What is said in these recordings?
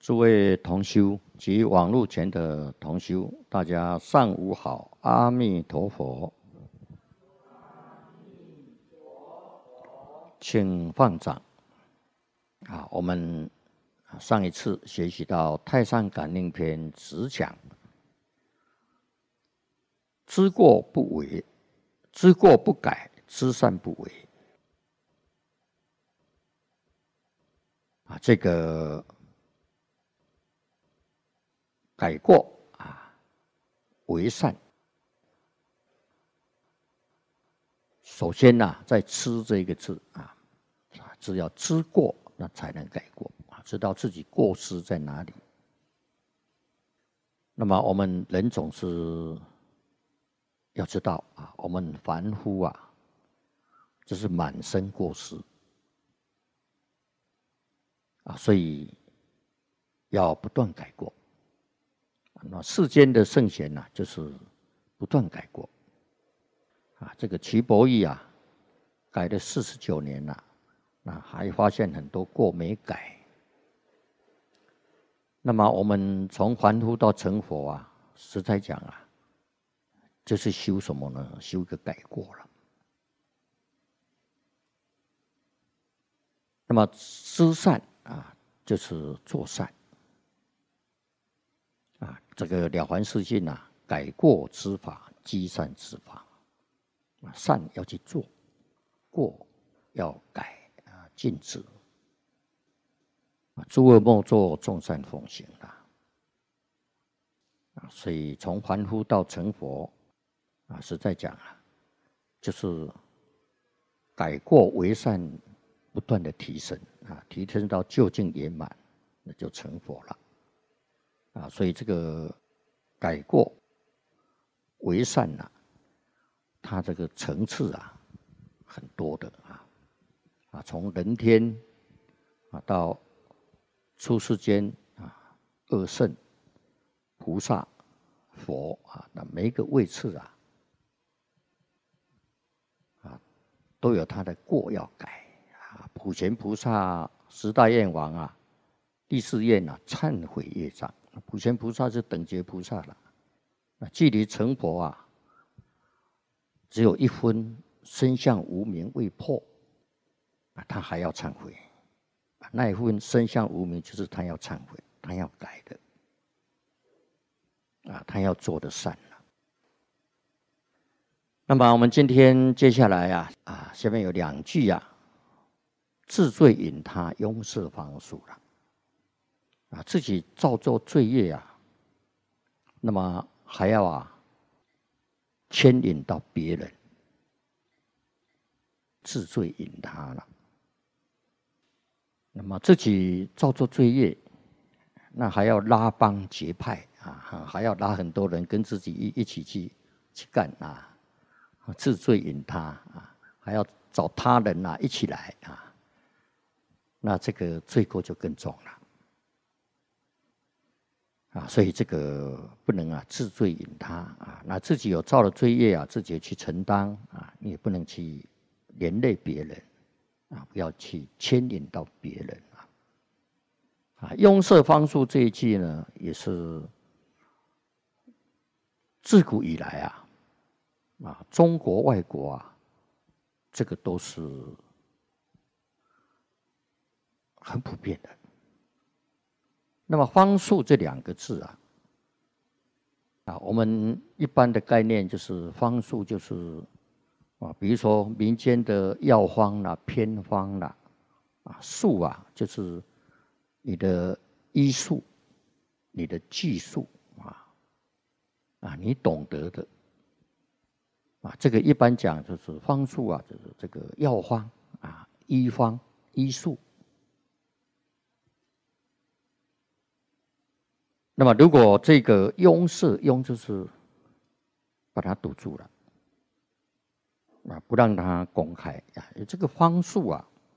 诸位同修及网络前的同修，大家上午好，阿弥陀佛。请放掌。我们上一次学习到《太上感应篇》只讲知过不为，知过不改，知善不为。这个改过为善。首先在知这个字只要知过，那才能改过知道自己过失在哪里。那么我们人总是要知道我们凡夫就是满身过失所以要不断改过。那世间的圣贤就是不断改过这个瞿伯义改了49年了，还发现很多过没改。那么我们从凡夫到成佛实在讲就是修什么呢？修个改过了。那么知善就是做善这个了凡四训改过之法，积善之法。善要去做，过要改禁止。诸恶莫作，众善奉行所以从凡夫到成佛实在讲就是改过为善，不断的提升提升到究竟圆满，那就成佛了所以这个改过为善它这个层次很多的从人天到出世间二圣、菩萨、佛那每一个位次都有他的过要改普贤菩萨10大愿王第4愿忏悔业障。普贤菩萨是等觉菩萨了，距离成佛只有1分身相无明未破他还要忏悔。那一分身相无明就是他要忏悔，他要改的他要做的善那么我们今天接下来下面有2句自罪引他，拥摄方术了自己造作罪业那么还要牵引到别人，自罪引他了。那么自己造作罪业，那还要拉帮结派还要拉很多人跟自己一起去干自罪引他还要找他人一起来那这个罪过就更重了所以这个不能自罪引他那自己有造了罪业自己去承担你也不能去连累别人不要去牵引到别人拥摄方术这一句呢，也是自古以来中国外国这个都是很普遍的。那么方术这2个字我们一般的概念就是方术就是比如说民间的药方偏方术就是你的医术，你的技术你懂得的这个一般讲就是方术就是这个药方医方医术。那么如果这个拥摄，拥就是把它堵住了不让它公开这个方术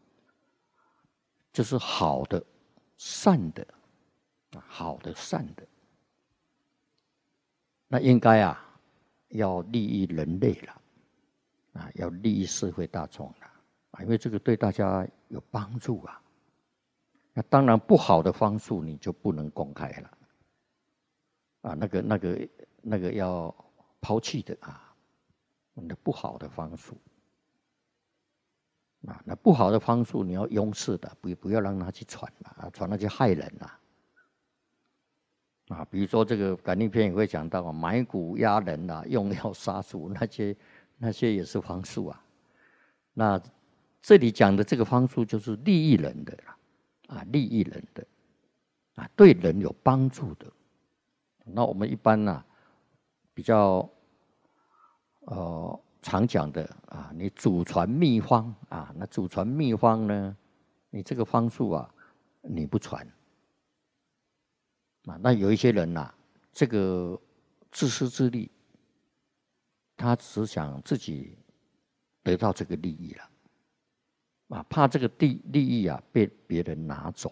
就是好的善的好的善的，那应该要利益人类了要利益社会大众了因为这个对大家有帮助那当然不好的方术你就不能公开了，那个要抛弃的啊，那不好的方术。那不好的方术你要拥饰的，不要让他去传啊，传了去害人啊。比如说这个感应篇也会讲到埋骨压人啊，用药杀术，那些也是方术啊。那这里讲的这个方术就是利益人的啦，利益人的对人有帮助的。那我们一般比较常讲的你祖传秘方那祖传秘方呢，你这个方术你不传那有一些人这个自私自利，他只想自己得到这个利益了怕这个利益被别人拿走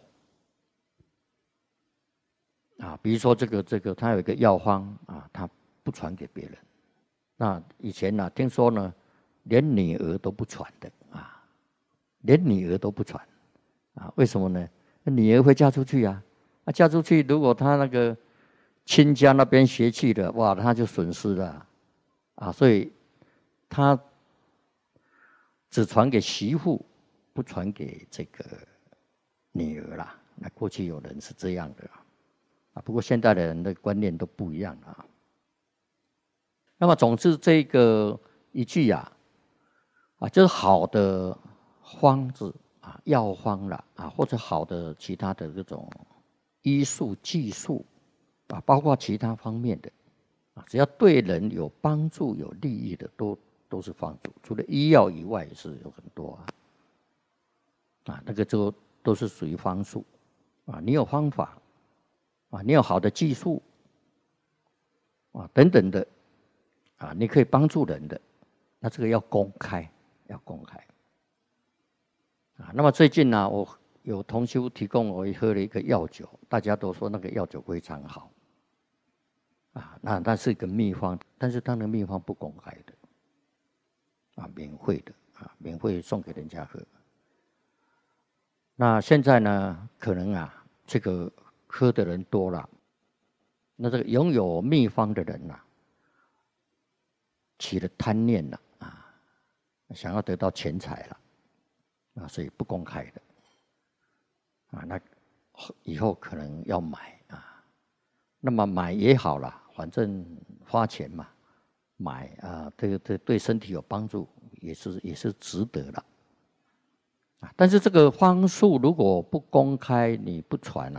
比如说这个他有一个药方他不传给别人。那以前听说呢，连女儿都不传的连女儿都不传为什么呢？女儿会嫁出去嫁出去如果他那个亲家那边邪气的，哇，他就损失了所以他只传给媳妇，不传给这个女儿啦。那过去有人是这样的不过现在的人的观念都不一样了那么总之这个一句就是好的方子药方啦或者好的其他的这种医术技术包括其他方面的只要对人有帮助有利益的都是方术。除了医药以外也是有很多那个都是属于方术你有方法你有好的技术等等的你可以帮助人的，那这个要公开。那么最近我有同修提供我喝了一个药酒，大家都说那个药酒非常好那是一个秘方，但是他的秘方不公开的免费的免费送给人家喝。那现在呢，可能这个喝的人多了，那这个拥有秘方的人起了贪念了想要得到钱财了所以不公开的那以后可能要买那么买也好了，反正花钱嘛，买这个对身体有帮助，也是值得了但是这个方术如果不公开，你不传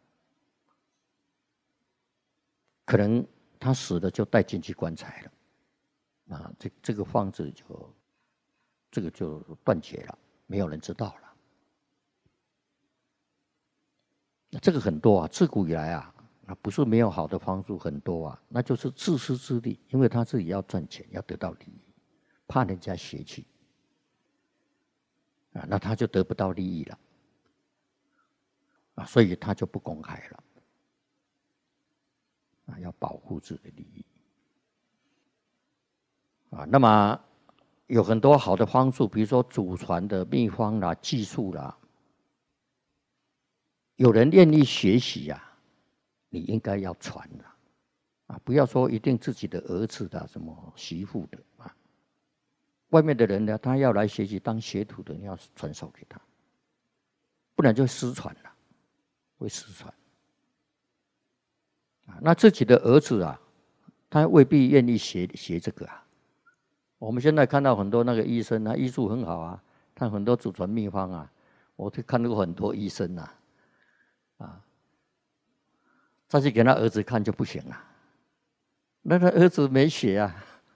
可能他死了就带进去棺材了这个方子这个就断绝了，没有人知道了。这个很多自古以来不是没有好的方术，很多那就是自私自利，因为他自己要赚钱，要得到利益，怕人家邪气那他就得不到利益了所以他就不公开了要保护自己的利益那么有很多好的方术，比如说祖传的秘方技术有人愿意学习你应该要传不要说一定自己的儿子什么媳妇的外面的人呢，他要来学习当学徒的，你要传授给他，不然就失传了，会失传那自己的儿子他未必愿意学这个我们现在看到很多那个医生医术很好他很多祖传秘方我就看过很多医生再去给他儿子看就不行了，那他儿子没学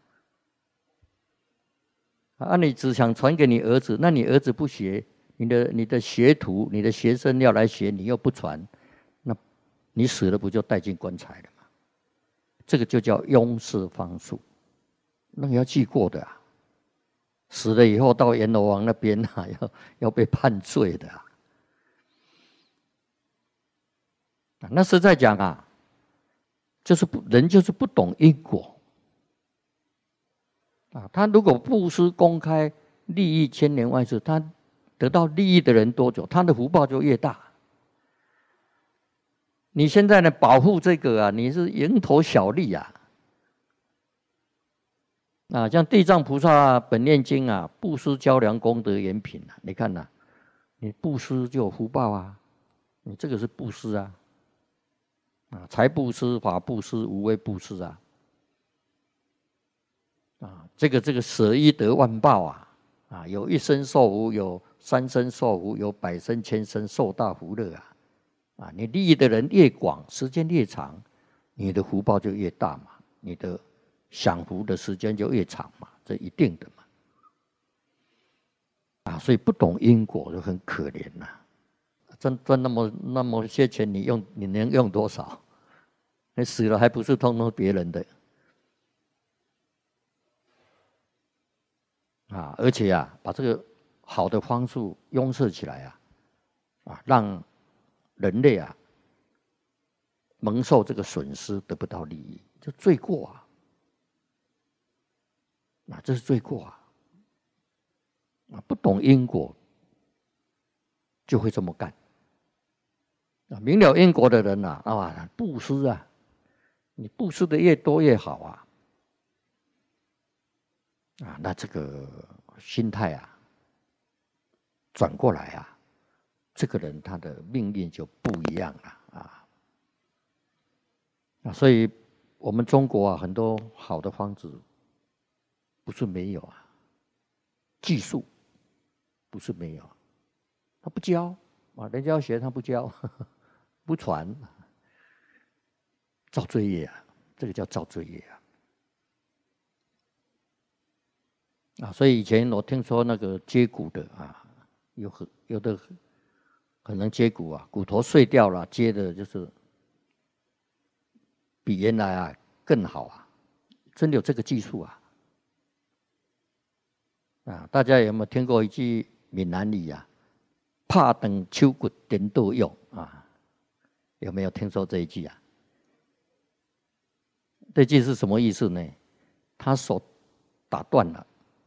你只想传给你儿子，那你儿子不学，你的学徒、你的学生要来学，你又不传，那你死了不就带进棺材了吗？这个就叫庸世方术，那个要记过的死了以后到阎罗王那边要被判罪的那实在讲就是人就是不懂因果他如果布施公开，利益千年万世，他得到利益的人多久，他的福报就越大你现在呢保护这个啊，你是蝇头小利啊。啊，像地藏菩萨本愿经啊，布施交粮功德严品啊，你看呐、啊，你布施就有福报啊，你这个是布施啊，啊，财布施、法布施、无畏布施啊，啊，这个舍一得万报啊，啊，有一生受福，有三生受福，有百生千生受大福乐啊，啊，你利益的人越广，时间越长，你的福报就越大嘛，你的享福的时间就越长嘛，这一定的嘛。啊，所以不懂因果就很可怜呐、啊。赚那么些钱，你能用多少？你死了还不是通通别人的？啊，而且啊，把这个好的方式拥塞起来啊，啊，让人类啊蒙受这个损失，得不到利益，就罪过啊！啊，这是罪过啊！啊，不懂因果就会这么干。啊，明了因果的人呐，啊，布施啊，你布施的越多越好啊！啊，那这个心态啊，转过来啊，这个人他的命运就不一样了啊！啊，所以我们中国啊，很多好的方子不是没有啊，技术不是没有，他不教啊，人家要学他不教，不传，造罪业啊，这个叫造罪业啊！啊，所以以前我听说那个接骨的啊，有的可能接骨啊，骨头碎掉了，接的就是比原来啊更好啊，真的有这个技术啊！啊，大家有没有听过一句闽南语啊？拍断手骨颠倒用啊，有没有听说这一句啊？这句是什么意思呢？他手打断了。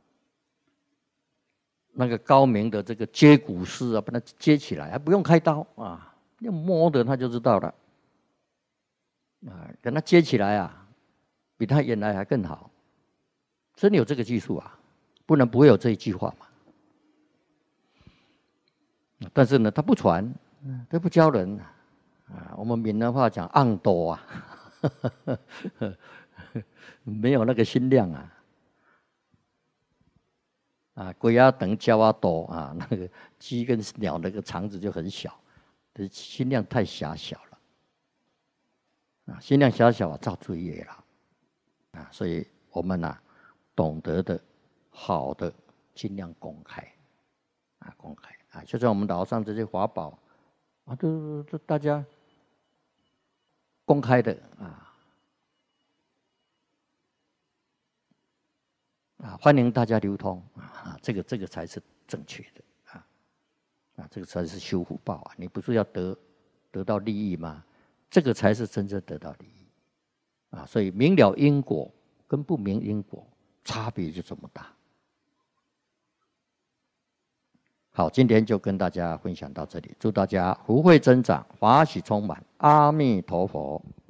那个高明的这个接骨师啊，把它接起来，还不用开刀啊，用摸的他就知道了啊，等他接起来啊，比他原来还更好，真的有这个技术啊，不然不会有这一句话嘛。但是呢，他不传，他不教人啊。我们闽南话讲“昂多”啊，没有那个心量啊。啊，龟啊等胶啊多啊，那个鸡跟鸟那个肠子就很小，心量太狭小了啊，心量狭小啊，造罪业了啊，所以我们啊，懂得的好的尽量公开啊，公开啊，就像我们岛上这些法宝啊，都大家公开的啊。啊，欢迎大家流通啊！这个才是正确的啊！啊，这个才是修福报啊！你不是要得到利益吗？这个才是真正得到利益啊！所以明了因果跟不明因果差别就这么大。好，今天就跟大家分享到这里，祝大家福慧增长，法喜充满，阿弥陀佛。